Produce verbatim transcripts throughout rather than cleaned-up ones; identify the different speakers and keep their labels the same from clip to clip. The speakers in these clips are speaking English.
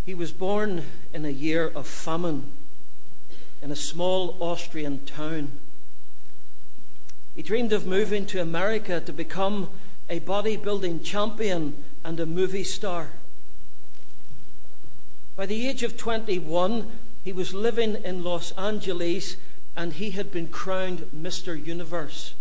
Speaker 1: He was born in a year of famine in a small Austrian town. He dreamed of moving to America to become a bodybuilding champion and a movie star. By the age of twenty-one, he was living in Los Angeles and he had been crowned Mister Universe.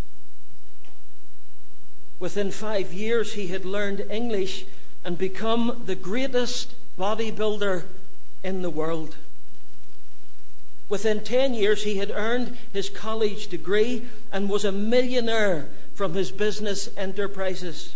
Speaker 1: Within five years, he had learned English and become the greatest bodybuilder in the world. Within ten years, he had earned his college degree and was a millionaire from his business enterprises.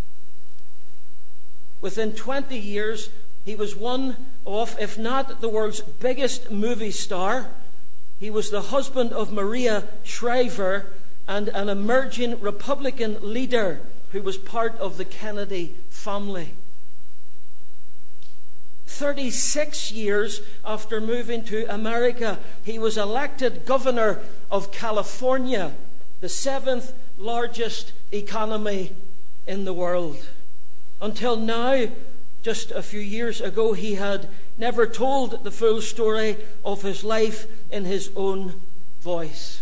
Speaker 1: Within twenty years, he was one of, if not the world's biggest movie star. He was the husband of Maria Shriver and an emerging Republican leader who was part of the Kennedy family. thirty-six years after moving to America, he was elected governor of California, the seventh largest economy in the world. Until now, just a few years ago, he had never told the full story of his life in his own voice.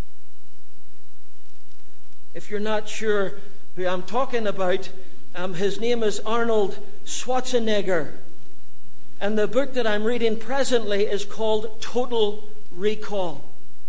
Speaker 1: If you're not sure who I'm talking about, um, his name is Arnold Schwarzenegger. And the book that I'm reading presently is called Total Recall.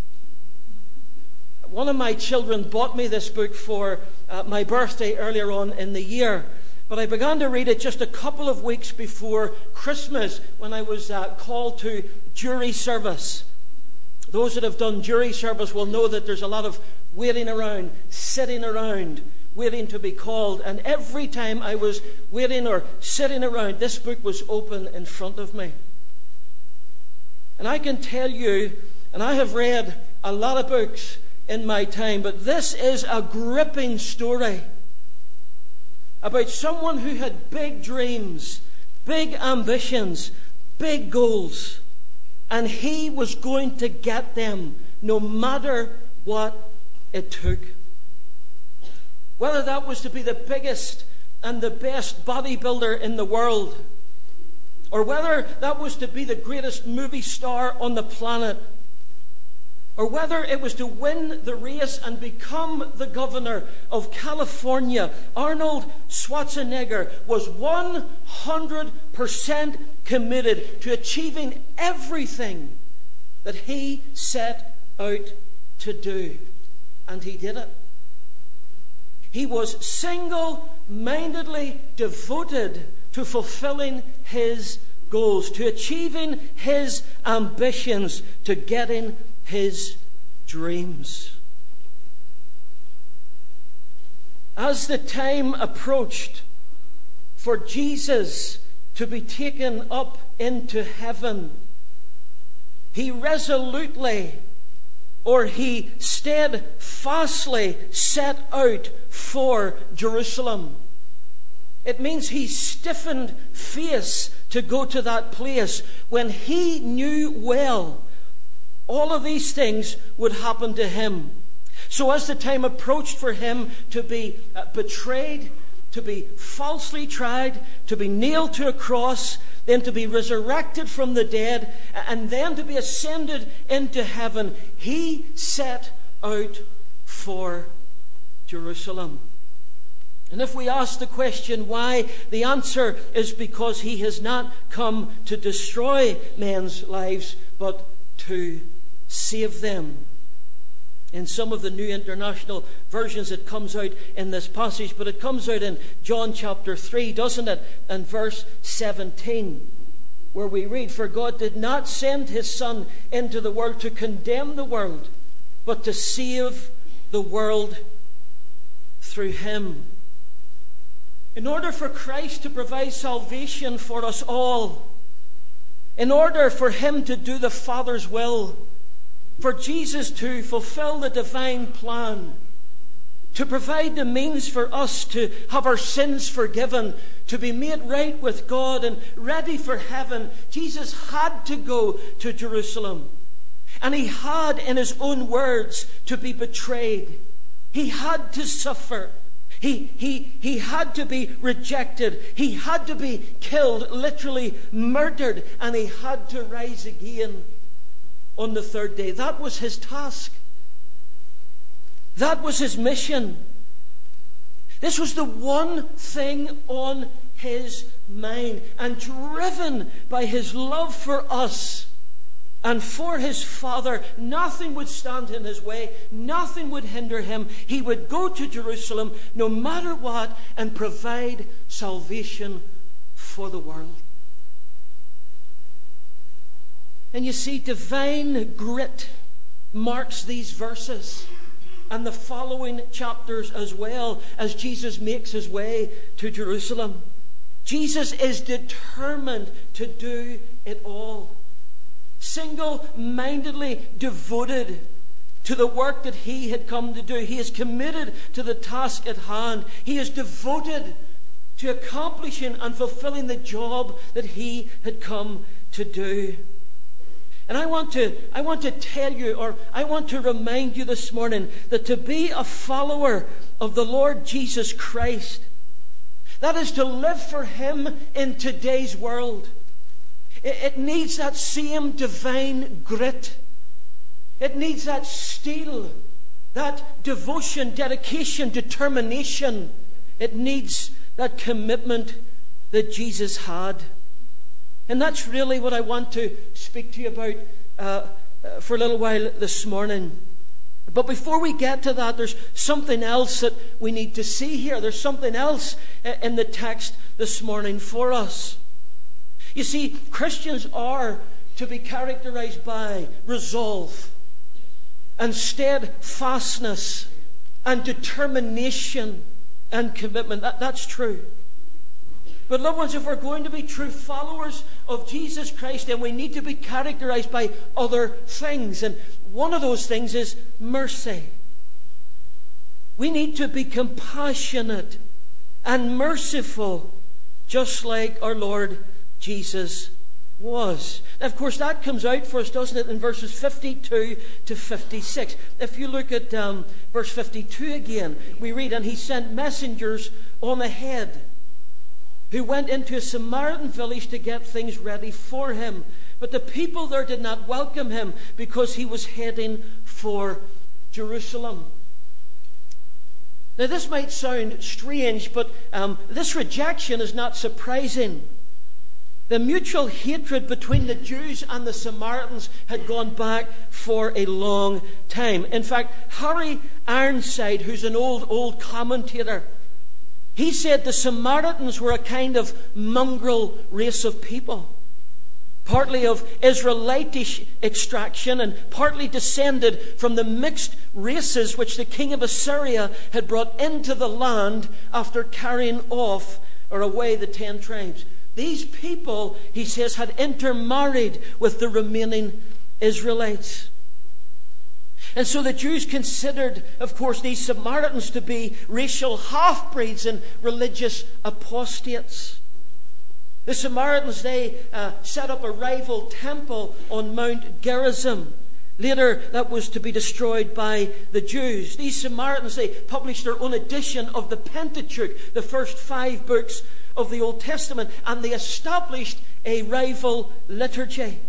Speaker 1: One of my children bought me this book for uh, my birthday earlier on in the year. But I began to read it just a couple of weeks before Christmas when I was uh, called to jury service. Those that have done jury service will know that there's a lot of waiting around, sitting around, waiting to be called. And every time I was waiting or sitting around, this book was open in front of me. And I can tell you, and I have read a lot of books in my time, but this is a gripping story about someone who had big dreams, big ambitions, big goals, and he was going to get them no matter what it took. Whether that was to be the biggest and the best bodybuilder in the world, or whether that was to be the greatest movie star on the planet, or whether it was to win the race and become the governor of California, Arnold Schwarzenegger was one hundred percent committed to achieving everything that he set out to do. And he did it. He was single-mindedly devoted to fulfilling his goals, to achieving his ambitions, to getting his dreams. As the time approached for Jesus to be taken up into heaven, he resolutely, or he steadfastly set out for Jerusalem. It means he stiffened face to go to that place when he knew well all of these things would happen to him. So as the time approached for him to be uh, betrayed, to be falsely tried, to be nailed to a cross, then to be resurrected from the dead, and then to be ascended into heaven, he set out for Jerusalem. And if we ask the question why, the answer is because he has not come to destroy men's lives, but to save them. In some of the New International Versions, it comes out in this passage, but it comes out in John chapter three, doesn't it? And verse seventeen, where we read, "For God did not send his Son into the world to condemn the world, but to save the world through him." In order for Christ to provide salvation for us all, in order for him to do the Father's will, for Jesus to fulfill the divine plan, to provide the means for us to have our sins forgiven, to be made right with God and ready for heaven, Jesus had to go to Jerusalem. And he had, in his own words, to be betrayed. He had to suffer. He, he, he had to be rejected. He had to be killed, literally murdered, and he had to rise again on the third day. That was his task. That was his mission. This was the one thing on his mind, and driven by his love for us and for his Father, nothing would stand in his way, nothing would hinder him. He would go to Jerusalem no matter what and provide salvation for the world. And you see, divine grit marks these verses and the following chapters as well, as Jesus makes his way to Jerusalem. Jesus is determined to do it all. Single-mindedly devoted to the work that he had come to do. He is committed to the task at hand. He is devoted to accomplishing and fulfilling the job that he had come to do. And I want to, I want to tell you, or I want to remind you this morning, that to be a follower of the Lord Jesus Christ, that is to live for him in today's world. It, it needs that same divine grit. It needs that steel, that devotion, dedication, determination. It needs that commitment that Jesus had. And that's really what I want to speak to you about uh, for a little while this morning. But before we get to that, there's something else that we need to see here. There's something else in the text this morning for us. You see, Christians are to be characterized by resolve and steadfastness and determination and commitment. That, that's true. But loved ones, if we're going to be true followers of Jesus Christ, then we need to be characterized by other things. And one of those things is mercy. We need to be compassionate and merciful, just like our Lord Jesus was. Now, of course, that comes out for us, doesn't it, in verses fifty-two to fifty-six. If you look at um, verse fifty-two again, we read, "And he sent messengers on ahead, who went into a Samaritan village to get things ready for him. But the people there did not welcome him, because he was heading for Jerusalem." Now, this might sound strange, but um, this rejection is not surprising. The mutual hatred between the Jews and the Samaritans had gone back for a long time. In fact, Harry Ironside, who's an old, old commentator, he said the Samaritans were a kind of mongrel race of people, partly of Israelitish extraction and partly descended from the mixed races which the king of Assyria had brought into the land after carrying off or away the ten tribes. These people, he says, had intermarried with the remaining Israelites. And so the Jews considered, of course, these Samaritans to be racial half-breeds and religious apostates. The Samaritans, they uh, set up a rival temple on Mount Gerizim. Later, that was to be destroyed by the Jews. These Samaritans, they published their own edition of the Pentateuch, the first five books of the Old Testament, and they established a rival liturgy.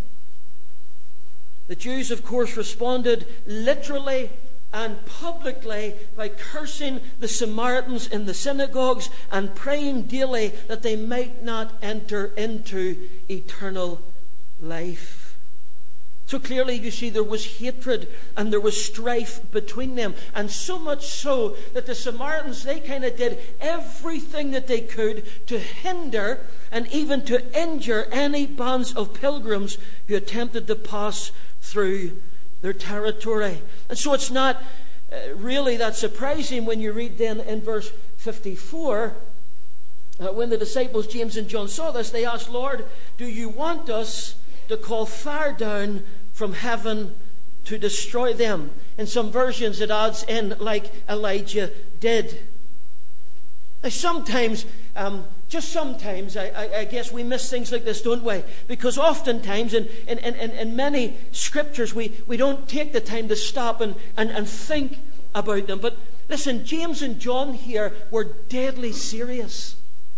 Speaker 1: The Jews, of course, responded literally and publicly by cursing the Samaritans in the synagogues and praying daily that they might not enter into eternal life. So clearly, you see, there was hatred and there was strife between them. And so much so that the Samaritans, they kind of did everything that they could to hinder and even to injure any bands of pilgrims who attempted to pass through their territory. And so it's not uh, really that surprising when you read then in verse fifty-four, uh, when the disciples James and John saw this, they asked, "Lord, do you want us to call fire down from heaven to destroy them?" In some versions it adds in, like Elijah did. Now sometimes, um, just sometimes, I, I, I guess we miss things like this, don't we? Because oftentimes in, in, in, in many scriptures we, we don't take the time to stop and, and, and think about them. But Listen, James and John here were deadly serious.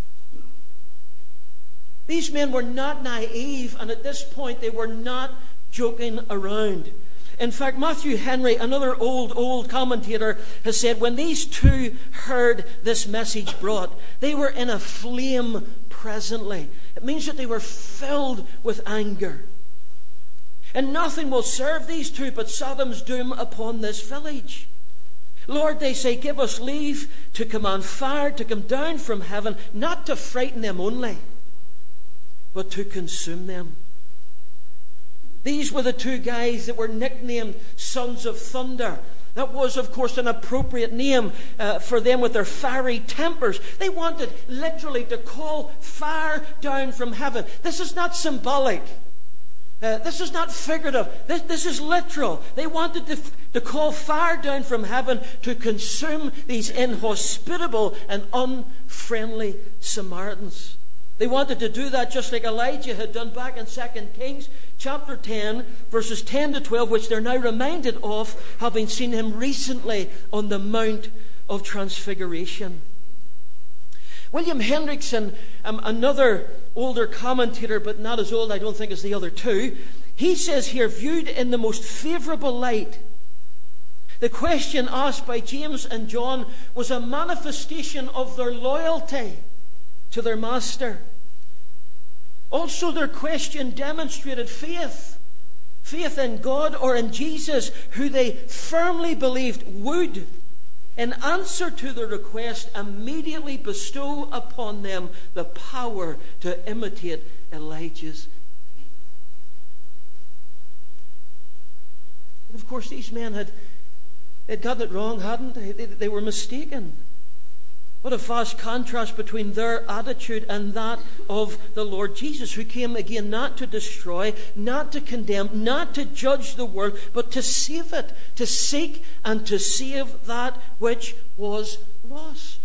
Speaker 1: These men were not naive, and at this point they were not joking around. In fact, Matthew Henry, another old, old commentator, has said when these two heard this message brought, they were in a flame presently. It means that they were filled with anger. And nothing will serve these two but Sodom's doom upon this village. Lord, they say, give us leave to command fire to come down from heaven, not to frighten them only, but to consume them. These were the two guys that were nicknamed Sons of Thunder. That was, of course, an appropriate name uh, for them with their fiery tempers. They wanted literally to call fire down from heaven. This is not symbolic. Uh, this is not figurative. This, this is literal. They wanted to, to call fire down from heaven to consume these inhospitable and unfriendly Samaritans. They wanted to do that just like Elijah had done back in Second Kings chapter ten, verses ten to twelve, which they're now reminded of, having seen him recently on the Mount of Transfiguration. William Hendrickson, um, another older commentator, but not as old, I don't think, as the other two, he says here, viewed in the most favourable light, the question asked by James and John was a manifestation of their loyalty to their master. Also, their question demonstrated faith. Faith in God or in Jesus, who they firmly believed would, in answer to the request, immediately bestow upon them the power to imitate Elijah's faith. And of course, these men had they'd gotten it wrong, hadn't they? They, they were mistaken. What a vast contrast between their attitude and that of the Lord Jesus, who came again not to destroy, not to condemn, not to judge the world, but to save it, to seek and to save that which was lost.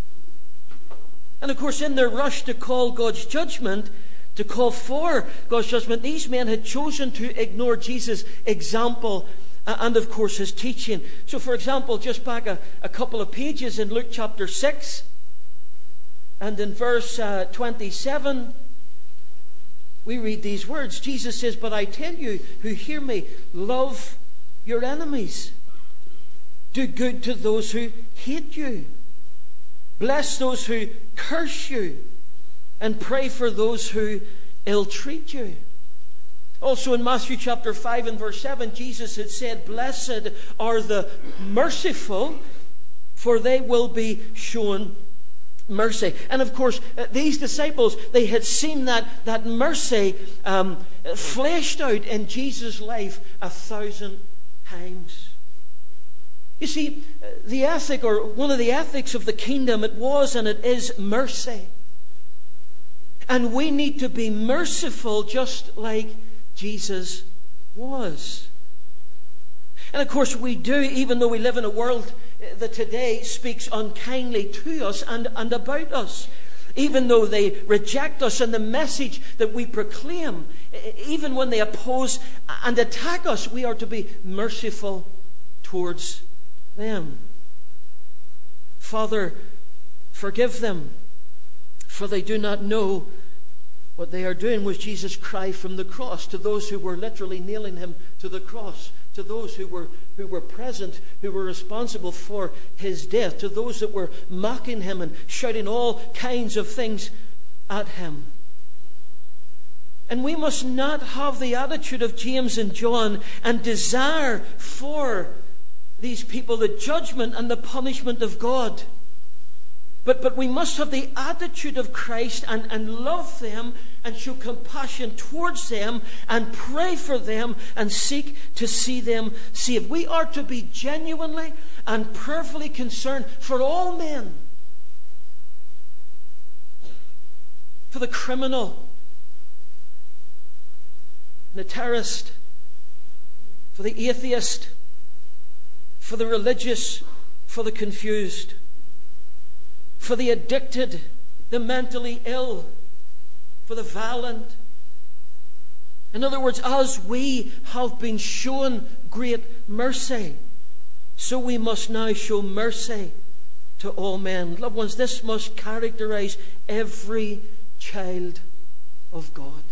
Speaker 1: And of course, in their rush to call God's judgment, to call for God's judgment, these men had chosen to ignore Jesus' example and, of course, his teaching. So, for example, just back a, a couple of pages in Luke chapter six, and in verse uh, twenty-seven, we read these words. Jesus says, "But I tell you who hear me, love your enemies. Do good to those who hate you. Bless those who curse you, and pray for those who ill-treat you." Also in Matthew chapter five and verse seven, Jesus had said, "Blessed are the merciful, for they will be shown mercy." And of course, these disciples, they had seen that, that mercy um, fleshed out in Jesus' life a thousand times. You see, the ethic, or one of the ethics of the kingdom, it was and it is mercy. And we need to be merciful just like Jesus was. And of course we do, even though we live in a world that today speaks unkindly to us and, and about us. Even though they reject us and the message that we proclaim, even when they oppose and attack us, we are to be merciful towards them. "Father, forgive them, for they do not know what they are doing," was Jesus' cry from the cross to those who were literally nailing him to the cross, to those who were who were present, who were responsible for his death, to those that were mocking him and shouting all kinds of things at him. And we must not have the attitude of James and John and desire for these people the judgment and the punishment of God. But, but we must have the attitude of Christ and, and love them and show compassion towards them and pray for them and seek to see them saved. We are to be genuinely and prayerfully concerned for all men. For the criminal, the terrorist, for the atheist, for the religious, for the confused, for the addicted, the mentally ill, for the violent. In other words, as we have been shown great mercy, so we must now show mercy to all men. Loved ones, this must characterize every child of God.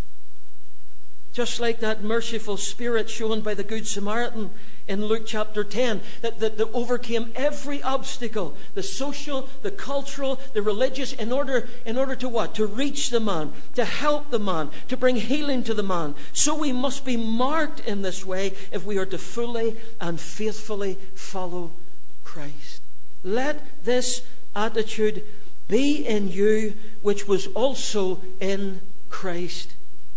Speaker 1: Just like that merciful spirit shown by the Good Samaritan in Luke chapter ten, that, that, that overcame every obstacle, the social, the cultural, the religious, in order, in order to what? To reach the man, to help the man, to bring healing to the man. So we must be marked in this way if we are to fully and faithfully follow Christ. Let this attitude be in you, which was also in Christ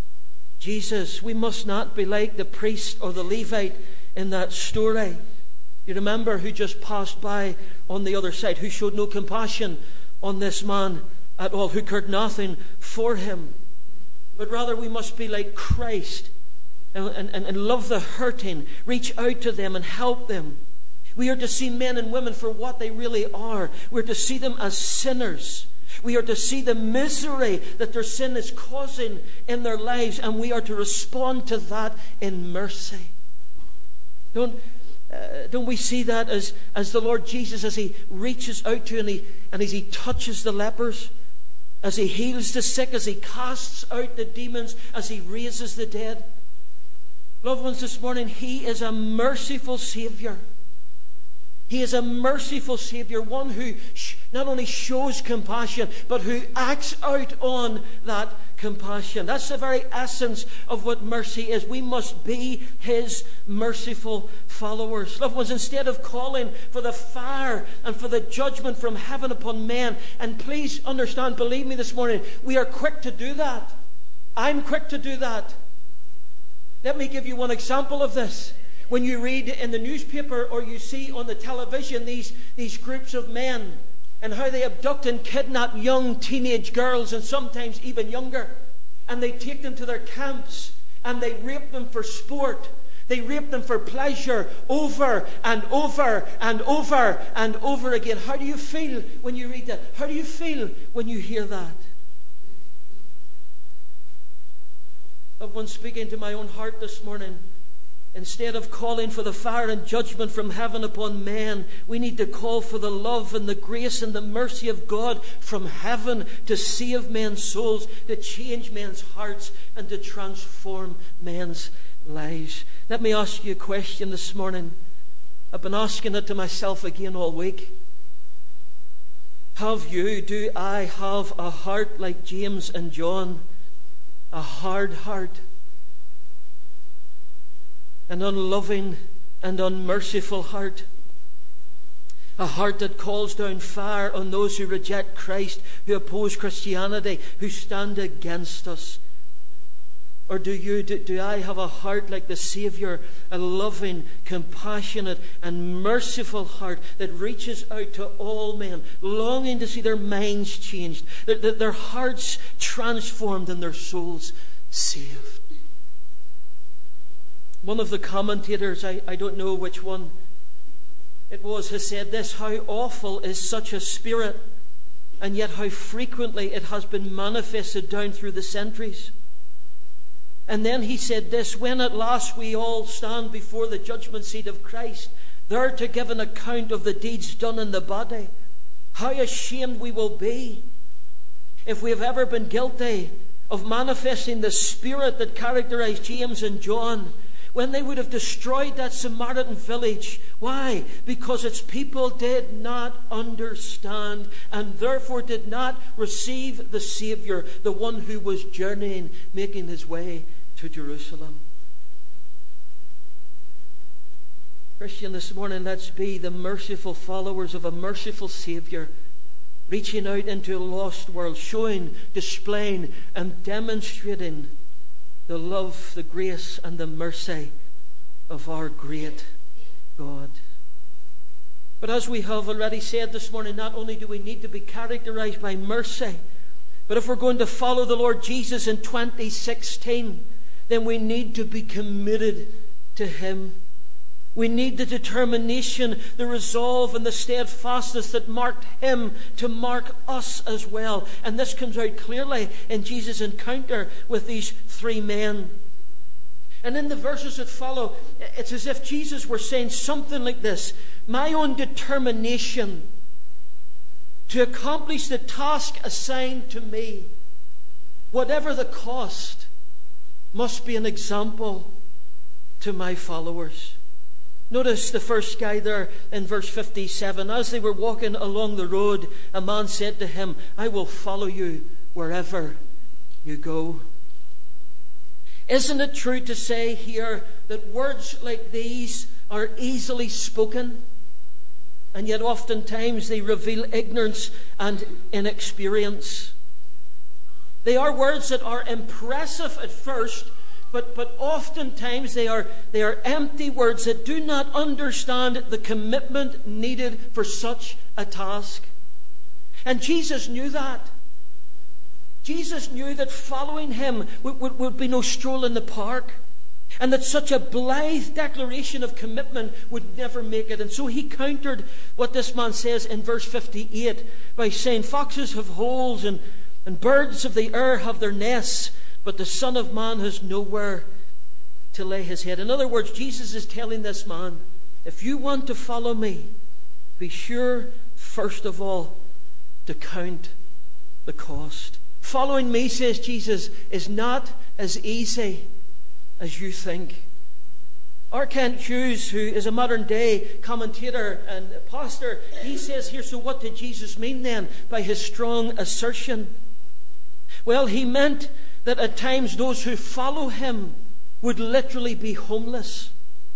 Speaker 1: Jesus. We must not be like the priest or the Levite in that story. You remember, who just passed by on the other side, who showed no compassion on this man at all, who cared nothing for him. But rather we must be like Christ and, and, and love the hurting, reach out to them and help them. We are to see men and women for what they really are. We're to see them as sinners. We are to see the misery that their sin is causing in their lives, and we are to respond to that in mercy. Don't, uh, don't we see that as, as the Lord Jesus, as he reaches out to and, he, and as he touches the lepers, as he heals the sick, as he casts out the demons, as he raises the dead? Loved ones, this morning, he is a merciful Saviour. He is a merciful Saviour, one who not only shows compassion, but who acts out on that compassion. That's the very essence of what mercy is. We must be his merciful followers. Loved ones, instead of calling for the fire and for the judgment from heaven upon men, and please understand, believe me this morning, we are quick to do that. I'm quick to do that. Let me give you one example of this. When you read in the newspaper or you see on the television these, these groups of men and how they abduct and kidnap young teenage girls and sometimes even younger, and they take them to their camps and they rape them for sport, they rape them for pleasure over and over and over and over again. How do you feel when you read that? How do you feel when you hear that? Of one speaking to my own heart this morning, instead of calling for the fire and judgment from heaven upon men, we need to call for the love and the grace and the mercy of God from heaven to save men's souls, to change men's hearts, and to transform men's lives. Let me ask you a question this morning. I've been asking it to myself again all week. Have you, do I have a heart like James and John? A hard heart? An unloving and unmerciful heart. A heart that calls down fire on those who reject Christ, who oppose Christianity, who stand against us. Or do you, do, do I have a heart like the Saviour, a loving, compassionate and merciful heart that reaches out to all men, longing to see their minds changed, their, their, their hearts transformed and their souls saved? One of the commentators, I, I don't know which one it was, has said this: how awful is such a spirit, and yet how frequently it has been manifested down through the centuries. And then he said this: when at last we all stand before the judgment seat of Christ, there to give an account of the deeds done in the body, how ashamed we will be if we have ever been guilty of manifesting the spirit that characterized James and John, when they would have destroyed that Samaritan village. Why? Because its people did not understand and therefore did not receive the Saviour, the one who was journeying, making his way to Jerusalem. Christian, this morning, let's be the merciful followers of a merciful Saviour, reaching out into a lost world, showing, displaying and demonstrating the love, the grace and the mercy of our great God. But as we have already said this morning, not only do we need to be characterized by mercy, but if we're going to follow the Lord Jesus in twenty sixteen, then we need to be committed to him. We need the determination, the resolve and the steadfastness that marked him to mark us as well. And this comes out clearly in Jesus' encounter with these three men. And in the verses that follow, it's as if Jesus were saying something like this: my own determination to accomplish the task assigned to me, whatever the cost, must be an example to my followers. Notice the first guy there in verse fifty-seven. As they were walking along the road, a man said to him, I will follow you wherever you go. Isn't it true to say here that words like these are easily spoken, and yet oftentimes they reveal ignorance and inexperience? They are words that are impressive at first, but, but oftentimes they are, they are empty words that do not understand the commitment needed for such a task. And Jesus knew that. Jesus knew that following him would, would, would be no stroll in the park, and that such a blithe declaration of commitment would never make it. And so he countered what this man says in verse fifty-eight by saying, foxes have holes and, and birds of the air have their nests, but the Son of Man has nowhere to lay his head. In other words, Jesus is telling this man, if you want to follow me, be sure, first of all, to count the cost. Following me, says Jesus, is not as easy as you think. R. Kent Hughes, who is a modern day commentator and pastor, he says here, so what did Jesus mean then by his strong assertion? Well, he meant that at times those who follow him would literally be homeless.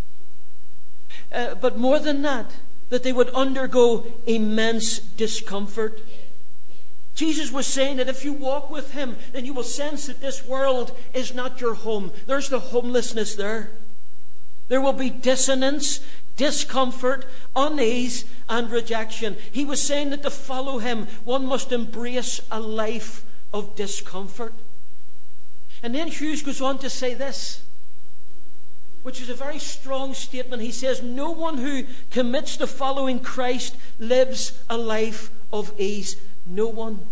Speaker 1: Uh, but more than that, that they would undergo immense discomfort. Jesus was saying that if you walk with him, then you will sense that this world is not your home. There's the homelessness there. There will be dissonance, discomfort, unease, and rejection. He was saying that to follow him, one must embrace a life of discomfort. And then Hughes goes on to say this, which is a very strong statement. He says, no one who commits to following Christ lives a life of ease. No one.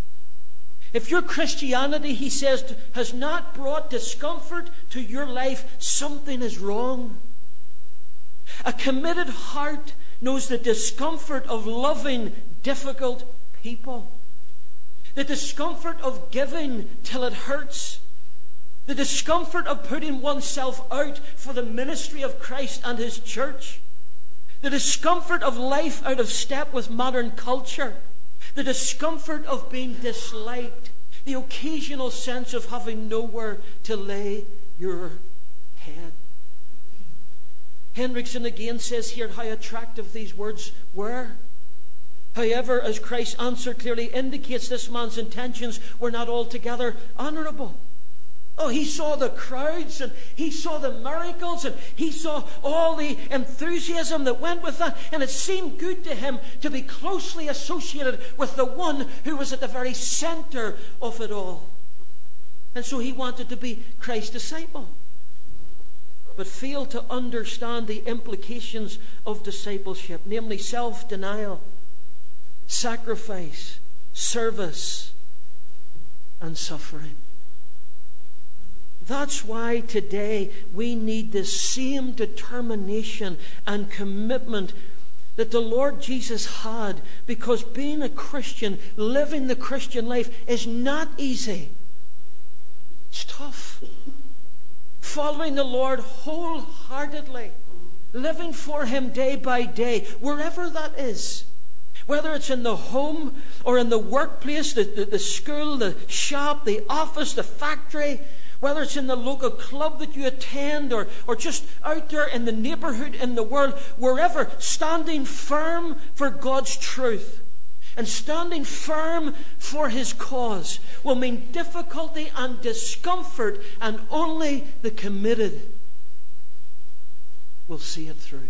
Speaker 1: If your Christianity, he says, has not brought discomfort to your life, something is wrong. A committed heart knows the discomfort of loving difficult people, the discomfort of giving till it hurts, the discomfort of putting oneself out for the ministry of Christ and his church, the discomfort of life out of step with modern culture, the discomfort of being disliked, the occasional sense of having nowhere to lay your head. Hendrickson again says here how attractive these words were. However, as Christ's answer clearly indicates, this man's intentions were not altogether honourable. Oh, he saw the crowds, and he saw the miracles, and he saw all the enthusiasm that went with that, and it seemed good to him to be closely associated with the one who was at the very centre of it all. And so he wanted to be Christ's disciple, but failed to understand the implications of discipleship, namely self-denial, sacrifice, service, and suffering. That's why today we need the same determination and commitment that the Lord Jesus had, because being a Christian, living the Christian life, is not easy. It's tough. Following the Lord wholeheartedly, living for him day by day, wherever that is. Whether it's in the home or in the workplace, the, the, the school, the shop, the office, the factory, whether it's in the local club that you attend, or, or just out there in the neighbourhood, in the world, wherever, standing firm for God's truth and standing firm for his cause will mean difficulty and discomfort, and only the committed will see it through.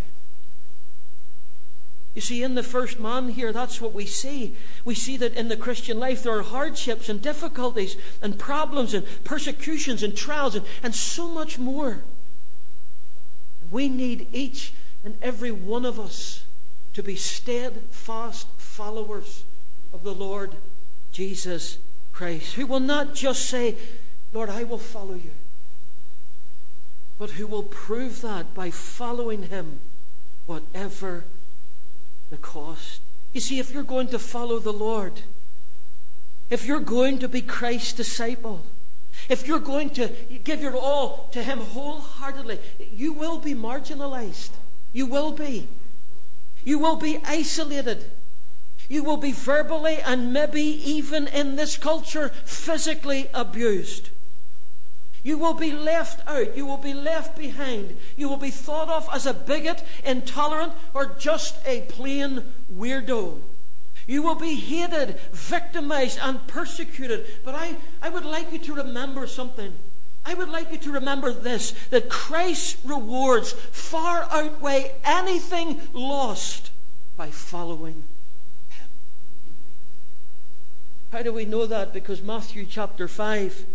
Speaker 1: You see, in the first man here, that's what we see. We see that in the Christian life there are hardships and difficulties and problems and persecutions and trials and, and so much more. We need each and every one of us to be steadfast followers of the Lord Jesus Christ, who will not just say, Lord, I will follow you, but who will prove that by following him, whatever the cost. You see, if you're going to follow the Lord, if you're going to be Christ's disciple, if you're going to give your all to him wholeheartedly, you will be marginalized. You will be. You will be isolated. You will be verbally and maybe even in this culture physically abused. You will be left out. You will be left behind. You will be thought of as a bigot, intolerant, or just a plain weirdo. You will be hated, victimized, and persecuted. But I, I would like you to remember something. I would like you to remember this, that Christ's rewards far outweigh anything lost by following him. How do we know that? Because Matthew chapter five,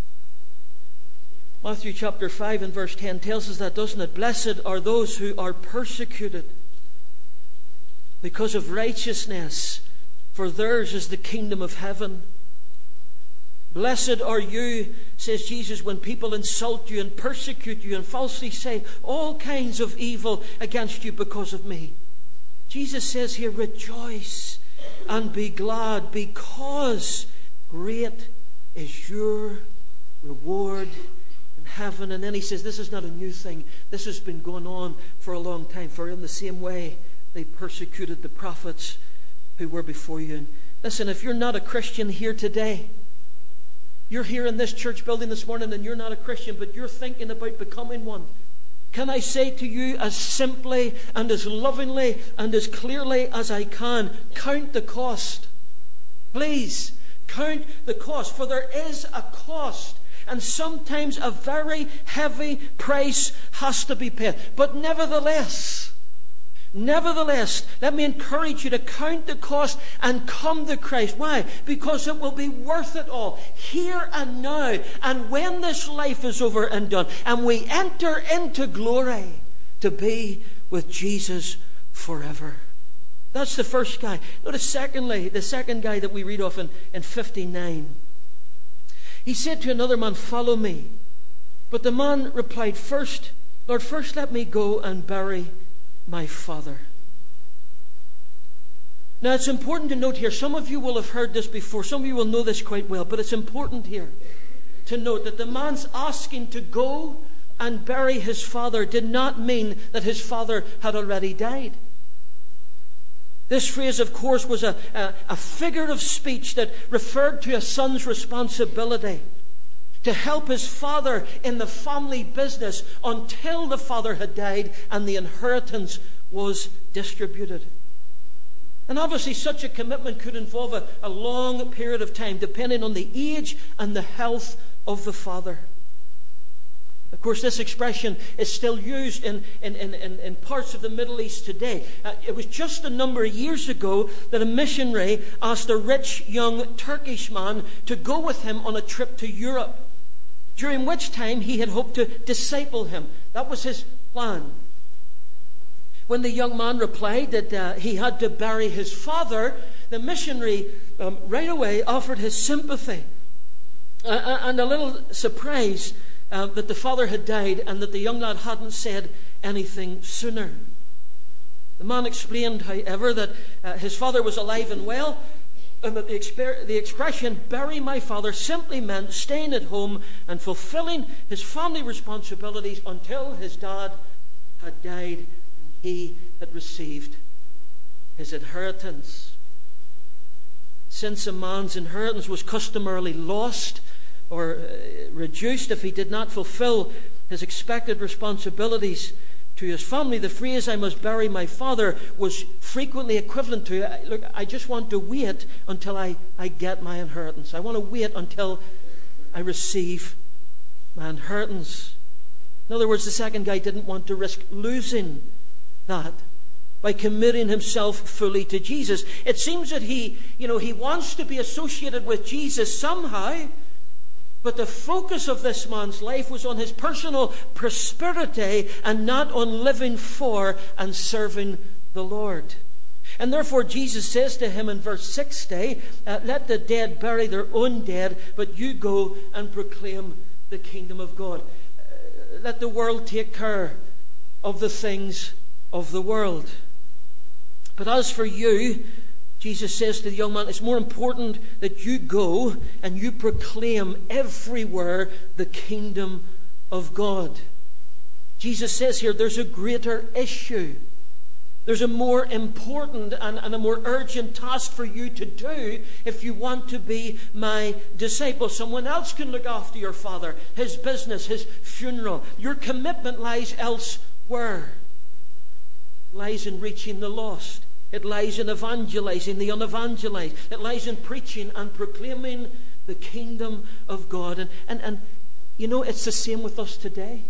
Speaker 1: Matthew chapter five and verse ten tells us that, doesn't it? Blessed are those who are persecuted because of righteousness, for theirs is the kingdom of heaven. Blessed are you, says Jesus, when people insult you and persecute you and falsely say all kinds of evil against you because of me. Jesus says here, rejoice and be glad, because great is your reward in heaven. And then he says, this is not a new thing. This has been going on for a long time. For in the same way, they persecuted the prophets who were before you. And listen, if you're not a Christian here today, you're here in this church building this morning and you're not a Christian, but you're thinking about becoming one, can I say to you as simply and as lovingly and as clearly as I can, count the cost. Please, count the cost. For there is a cost, and sometimes a very heavy price has to be paid. But nevertheless, Nevertheless, let me encourage you to count the cost and come to Christ. Why? Because it will be worth it all, here and now. And when this life is over and done, and we enter into glory to be with Jesus forever. That's the first guy. Notice secondly, the second guy that we read of in, in fifty-nine. He said to another man, follow me. But the man replied, first, Lord, first let me go and bury my father. Now it's important to note here, some of you will have heard this before, some of you will know this quite well, but it's important here to note that the man's asking to go and bury his father did not mean that his father had already died. This phrase, of course, was a, a, a figure of speech that referred to a son's responsibility to help his father in the family business until the father had died and the inheritance was distributed. And obviously such a commitment could involve a, a long period of time, depending on the age and the health of the father. Of course, this expression is still used in, in, in, in parts of the Middle East today. Uh, it was just a number of years ago that a missionary asked a rich young Turkish man to go with him on a trip to Europe, during which time he had hoped to disciple him. That was his plan. When the young man replied that uh, he had to bury his father, the missionary um, right away offered his sympathy uh, and a little surprise uh, that the father had died and that the young lad hadn't said anything sooner. The man explained, however, that uh, his father was alive and well, and that the, exper- the expression, bury my father, simply meant staying at home and fulfilling his family responsibilities until his dad had died and he had received his inheritance. Since a man's inheritance was customarily lost or uh, reduced if he did not fulfill his expected responsibilities to his family, the phrase, I must bury my father, was frequently equivalent to, look, I just want to wait until I, I get my inheritance. I want to wait until I receive my inheritance. In other words, the second guy didn't want to risk losing that by committing himself fully to Jesus. It seems that he, you know, he wants to be associated with Jesus somehow, but the focus of this man's life was on his personal prosperity and not on living for and serving the Lord. And therefore Jesus says to him in verse sixty, uh, let the dead bury their own dead, but you go and proclaim the kingdom of God. Uh, let the world take care of the things of the world. But as for you, Jesus says to the young man, it's more important that you go and you proclaim everywhere the kingdom of God. Jesus says here there's a greater issue. There's a more important and, and a more urgent task for you to do if you want to be my disciple. Someone else can look after your father, his business, his funeral. Your commitment lies elsewhere. It lies in reaching the lost. It lies in evangelizing the unevangelized. It lies in preaching and proclaiming the kingdom of God. And, and, and you know, it's the same with us today.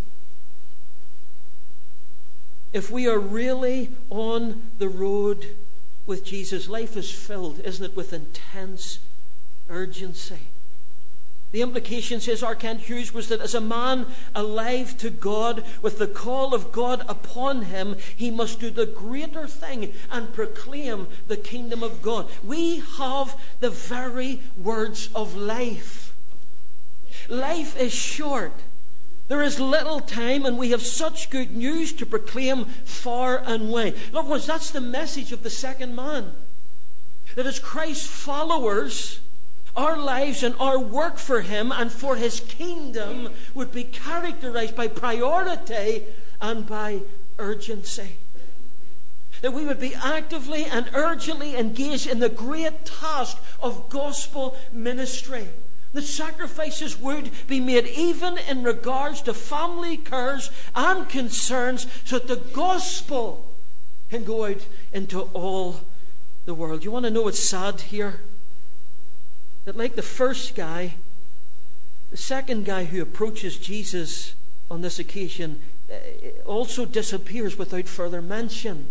Speaker 1: If we are really on the road with Jesus, life is filled, isn't it, with intense urgency. The implication, says R. Kent Hughes, was that as a man alive to God, with the call of God upon him, he must do the greater thing and proclaim the kingdom of God. We have the very words of life. Life is short. There is little time, and we have such good news to proclaim far and wide. Loved ones, that's the message of the second man. That as Christ's followers, our lives and our work for him and for his kingdom would be characterized by priority and by urgency. That we would be actively and urgently engaged in the great task of gospel ministry. The sacrifices would be made even in regards to family cares and concerns so that the gospel can go out into all the world. You want to know what's sad here? That like the first guy, the second guy who approaches Jesus on this occasion also disappears without further mention.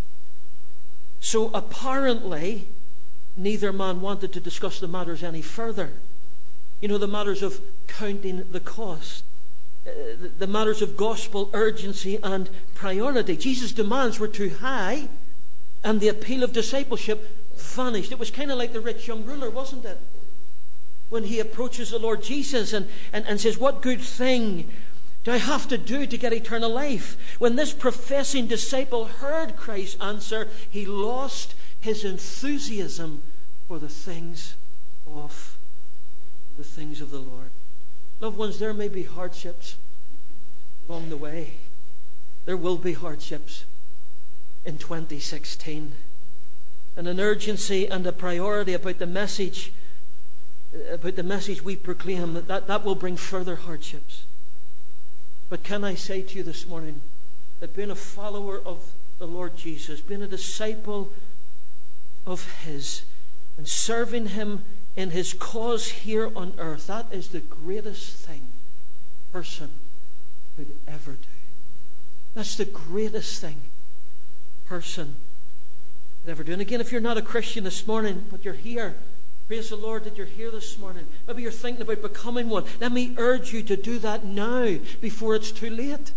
Speaker 1: So apparently, neither man wanted to discuss the matters any further. You know, the matters of counting the cost, uh, the, the matters of gospel urgency and priority. Jesus' demands were too high, and the appeal of discipleship vanished. It was kind of like the rich young ruler, wasn't it? When he approaches the Lord Jesus and, and, and says, what good thing do I have to do to get eternal life? When this professing disciple heard Christ's answer, he lost his enthusiasm for the things of the things of the Lord. Loved ones, there may be hardships along the way. There will be hardships in twenty sixteen. And an urgency and a priority about the message, about the message we proclaim, that, that, that will bring further hardships. But can I say to you this morning that being a follower of the Lord Jesus, being a disciple of his, and serving him in his cause here on earth, that is the greatest thing a person could ever do. That's the greatest thing a person could ever do. And again, if you're not a Christian this morning, but you're here, praise the Lord that you're here this morning. Maybe you're thinking about becoming one. Let me urge you to do that now before it's too late.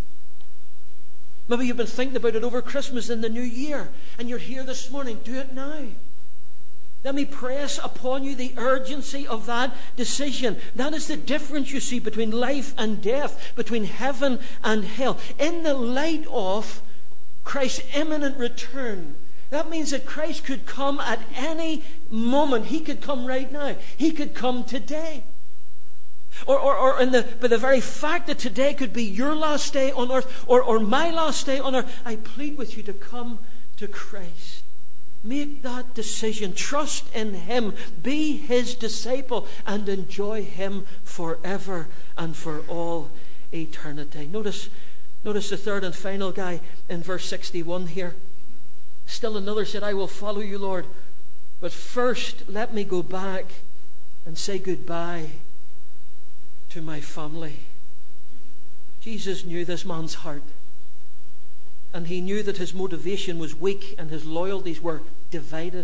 Speaker 1: Maybe you've been thinking about it over Christmas and the new year, and you're here this morning. Do it now. Let me press upon you the urgency of that decision. That is the difference, you see, between life and death, between heaven and hell. In the light of Christ's imminent return, that means that Christ could come at any moment. He could come right now. He could come today. Or, or, or in the, by the very fact that today could be your last day on earth, or, or my last day on earth, I plead with you to come to Christ. Make that decision. Trust in him. Be his disciple and enjoy him forever and for all eternity. Notice, notice the third and final guy in verse sixty-one here. Still another said, I will follow you, Lord. But first, let me go back and say goodbye to my family. Jesus knew this man's heart. And he knew that his motivation was weak and his loyalties were divided.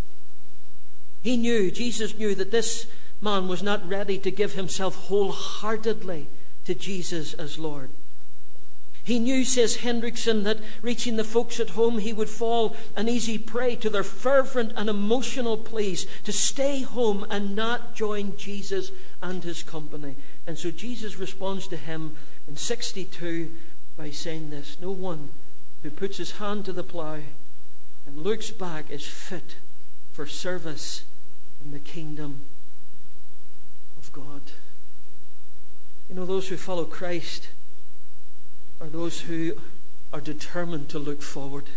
Speaker 1: He knew, Jesus knew, that this man was not ready to give himself wholeheartedly to Jesus as Lord. He knew, says Hendrickson, that reaching the folks at home, he would fall an easy prey to their fervent and emotional pleas to stay home and not join Jesus and his company. And so Jesus responds to him in sixty-two by saying this: no one who puts his hand to the plough and looks back is fit for service in the kingdom of God. You know, those who follow Christ are those who are determined to look forward.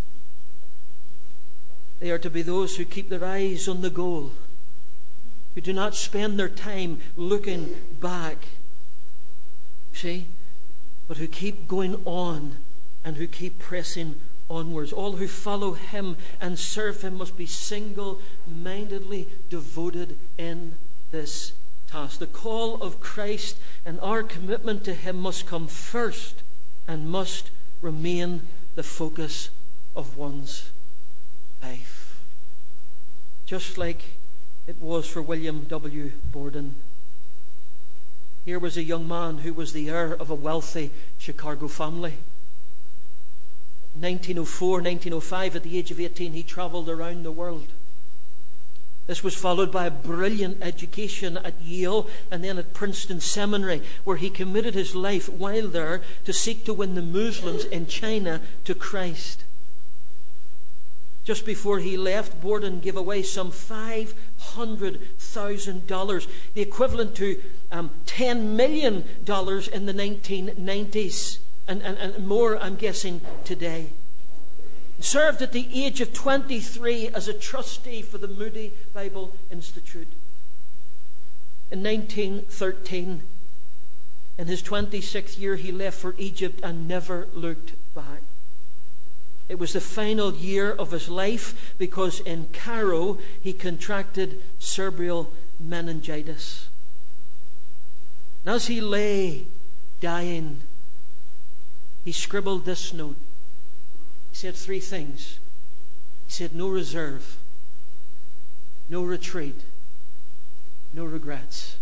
Speaker 1: They are to be those who keep their eyes on the goal, who do not spend their time looking back, see, but who keep going on and who keep pressing onwards. All who follow him and serve him must be single-mindedly devoted in this task. The call of Christ and our commitment to him must come first and must remain the focus of one's life. Just like it was for William W. Borden. Here was a young man who was the heir of a wealthy Chicago family. nineteen oh four, nineteen oh five, at the age of eighteen, he traveled around the world. This was followed by a brilliant education at Yale and then at Princeton Seminary, where he committed his life while there to seek to win the Muslims in China to Christ. Just before he left, Borden gave away some five hundred thousand dollars, the equivalent to um, ten million dollars in the nineteen nineties, and, and, and more, I'm guessing, today. He served at the age of twenty-three as a trustee for the Moody Bible Institute. In nineteen thirteen, in his twenty-sixth year, he left for Egypt and never looked back. It was the final year of his life because in Cairo he contracted cerebral meningitis. And as he lay dying, he scribbled this note. He said three things. He said, no reserve, no retreat, no regrets.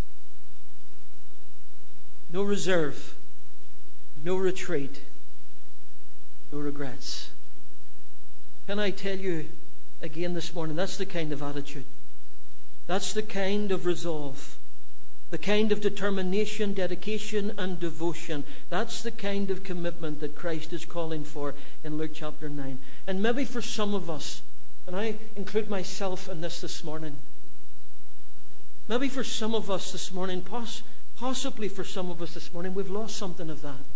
Speaker 1: No reserve, no retreat, no regrets. Can I tell you again this morning, that's the kind of attitude, that's the kind of resolve, the kind of determination, dedication, and devotion. That's the kind of commitment that Christ is calling for in Luke chapter nine. And maybe for some of us, and I include myself in this this morning, maybe for some of us this morning, poss- possibly for some of us this morning, we've lost something of that.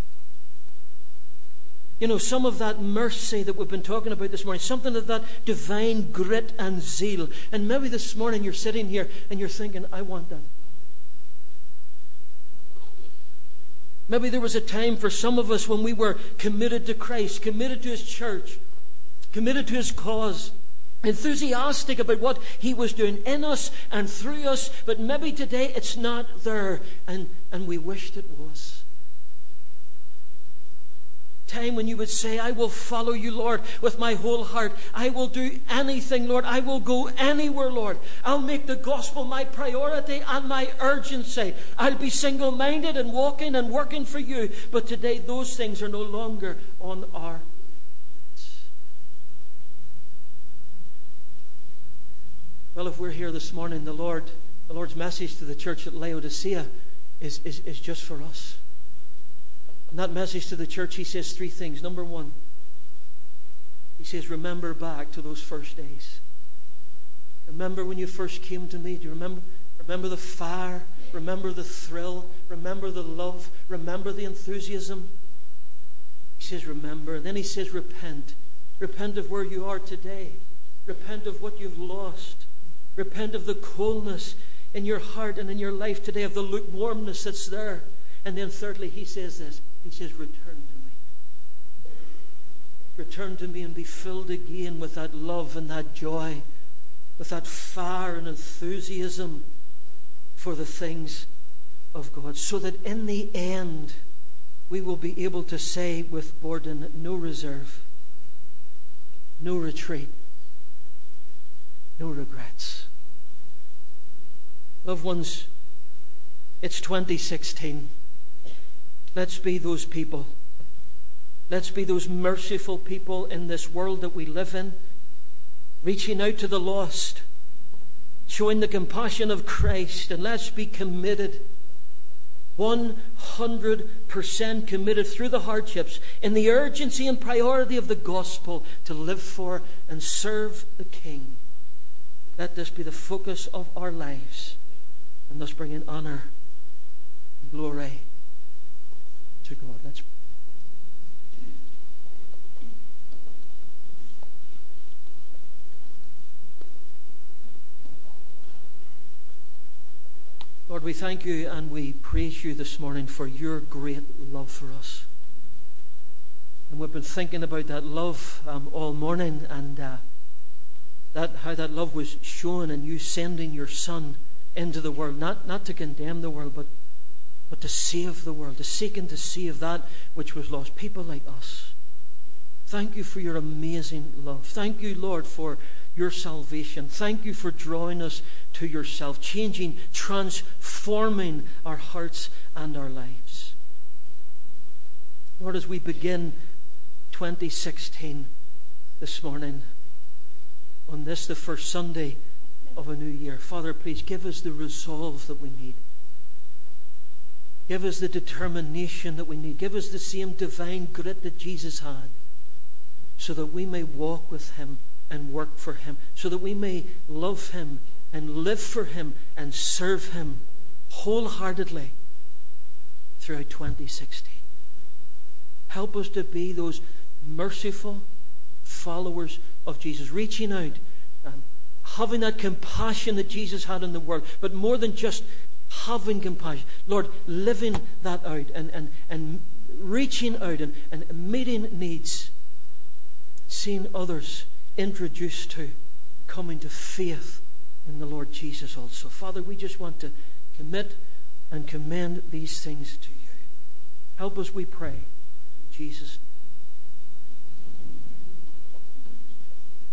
Speaker 1: You know, some of that mercy that we've been talking about this morning, something of that divine grit and zeal. And maybe this morning you're sitting here and you're thinking, I want that. Maybe there was a time for some of us when we were committed to Christ, committed to his church, committed to his cause, enthusiastic about what he was doing in us and through us, but maybe today it's not there, and, and we wished it was. Time when you would say, I will follow you, Lord, with my whole heart. I will do anything, Lord. I will go anywhere, Lord. I'll make the gospel my priority and my urgency. I'll be single-minded and walking and working for you. But today those things are no longer on our lips. Well, if we're here this morning, the Lord, the Lord's message to the church at Laodicea is, is, is just for us. In that message to the church, he says three things. Number one, he says, remember back to those first days. Remember when you first came to me. Do you remember? Remember the fire. Remember the thrill. Remember the love. Remember the enthusiasm. He says, remember. And then he says, repent. Repent of where you are today. Repent of what you've lost. Repent of the coldness in your heart and in your life today, of the lukewarmness that's there. And then thirdly, he says this. He says, return to me. Return to me and be filled again with that love and that joy, with that fire and enthusiasm for the things of God, so that in the end we will be able to say with Borden, no reserve, no retreat, no regrets. Loved ones, it's twenty sixteen. Let's be those people. Let's be those merciful people in this world that we live in, reaching out to the lost, showing the compassion of Christ, and let's be committed one hundred percent committed through the hardships in the urgency and priority of the gospel to live for and serve the King. Let this be the focus of our lives, and thus bring in honor and glory to God. Let's pray. Lord, we thank you and we praise you this morning for your great love for us. And we've been thinking about that love um, all morning, and uh, that how that love was shown in you sending your Son into the world, not, not to condemn the world, but, but to save the world, to seek and to save that which was lost, people like us. Thank you for your amazing love. Thank you, Lord, for your salvation. Thank you for drawing us to yourself, changing, transforming our hearts and our lives. Lord, as we begin twenty sixteen this morning, on this, the first Sunday of a new year, Father, please give us the resolve that we need. Give us the determination that we need. Give us the same divine grit that Jesus had, so that we may walk with him and work for him, so that we may love him and live for him and serve him wholeheartedly throughout twenty sixteen. Help us to be those merciful followers of Jesus, reaching out, um, having that compassion that Jesus had in the world, but more than just having compassion, Lord, living that out and, and, and reaching out and, and meeting needs, seeing others introduced to, coming to faith in the Lord Jesus also. Father, we just want to commit and commend these things to you. Help us, we pray, in Jesus' name.